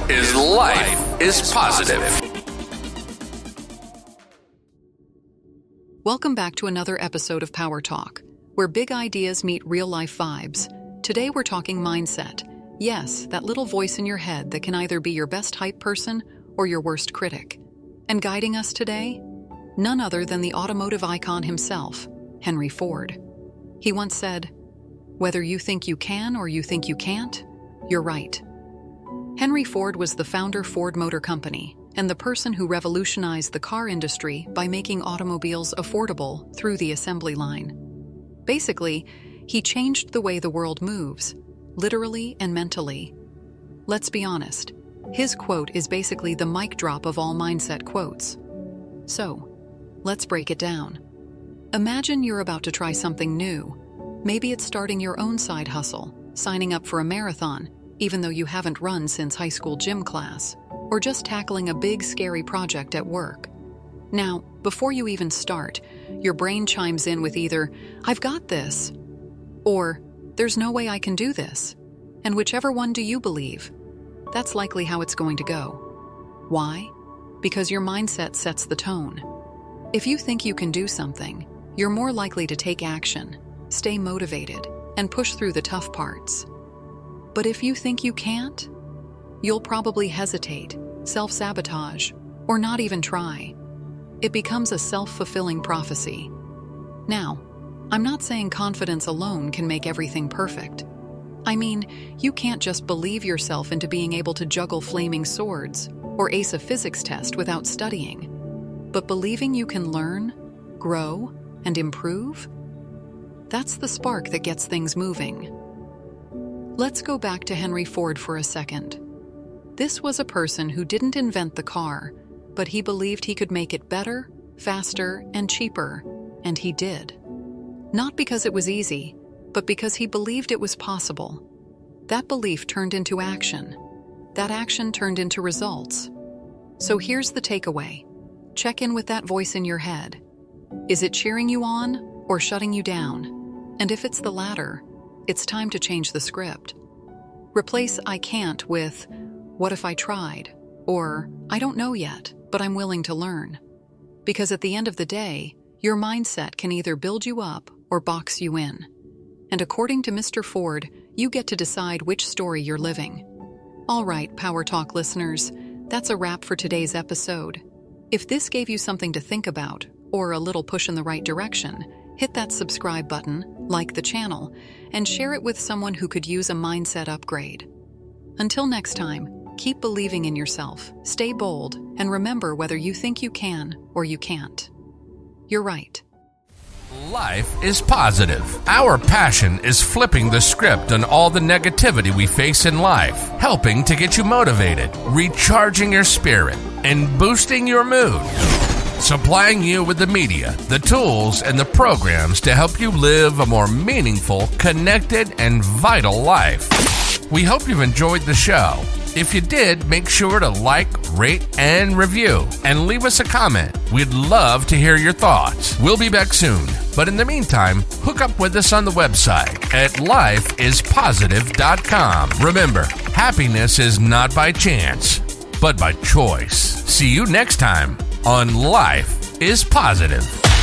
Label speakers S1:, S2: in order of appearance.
S1: is Life is Positive.
S2: Welcome back to another episode of Power Talk, where big ideas meet real-life vibes. Today we're talking mindset. Yes, that little voice in your head that can either be your best hype person or your worst critic. And guiding us today? None other than the automotive icon himself, Henry Ford. He once said, "Whether you think you can or you think you can't, you're right." Henry Ford was the founder of Ford Motor Company and the person who revolutionized the car industry by making automobiles affordable through the assembly line. Basically, he changed the way the world moves, literally and mentally. Let's be honest, his quote is basically the mic drop of all mindset quotes. So, let's break it down. Imagine you're about to try something new. Maybe it's starting your own side hustle, signing up for a marathon, even though you haven't run since high school gym class, or just tackling a big, scary project at work. Now, before you even start, your brain chimes in with either, "I've got this," or "There's no way I can do this." And whichever one do you believe? That's likely how it's going to go. Why? Because your mindset sets the tone. If you think you can do something, you're more likely to take action, stay motivated, and push through the tough parts. But if you think you can't, you'll probably hesitate, self-sabotage, or not even try. It becomes a self-fulfilling prophecy. Now, I'm not saying confidence alone can make everything perfect. I mean, you can't just believe yourself into being able to juggle flaming swords or ace a physics test without studying. But believing you can learn, grow, and improve? That's the spark that gets things moving. Let's go back to Henry Ford for a second. This was a person who didn't invent the car, but he believed he could make it better, faster, and cheaper, and he did. Not because it was easy, but because he believed it was possible. That belief turned into action. That action turned into results. So here's the takeaway. Check in with that voice in your head. Is it cheering you on or shutting you down? And if it's the latter, it's time to change the script. Replace "I can't" with "What if I tried?" or "I don't know yet, but I'm willing to learn." Because at the end of the day, your mindset can either build you up or box you in. And according to Mr. Ford, you get to decide which story you're living. All right, Power Talk listeners, that's a wrap for today's episode. If this gave you something to think about, or a little push in the right direction, hit that subscribe button, like the channel, and share it with someone who could use a mindset upgrade. Until next time, keep believing in yourself, stay bold, and remember whether you think you can or you can't. You're right.
S1: Life is positive. Our passion is flipping the script on all the negativity we face in life, helping to get you motivated, recharging your spirit, and boosting your mood. Supplying you with the media, the tools, and the programs to help you live a more meaningful, connected, and vital life. We hope you've enjoyed the show. If you did, make sure to like, rate, and review, and leave us a comment. We'd love to hear your thoughts. We'll be back soon, but in the meantime, hook up with us on the website at lifeispositive.com. Remember, happiness is not by chance, but by choice. See you next time on Life is Positive.